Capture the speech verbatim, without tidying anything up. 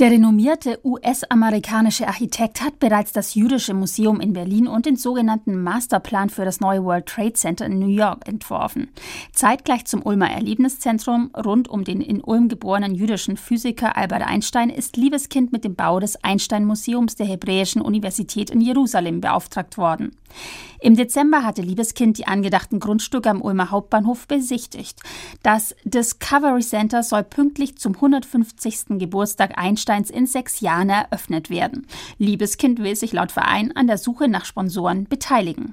Der renommierte U S-amerikanische Architekt hat bereits das Jüdische Museum in Berlin und den sogenannten Masterplan für das neue World Trade Center in New York entworfen. Zeitgleich zum Ulmer Erlebniszentrum rund um den in Ulm geborenen jüdischen Physiker Albert Einstein ist Liebeskind mit dem Bau des Einstein-Museums der Hebräischen Universität in Jerusalem beauftragt worden. Im Dezember hatte Liebeskind die angedachten Grundstücke am Ulmer Hauptbahnhof besichtigt. Das Discovery Center soll pünktlich zum hundertfünfzigsten Geburtstag Einsteins in sechs Jahren eröffnet werden. Liebeskind will sich laut Verein an der Suche nach Sponsoren beteiligen.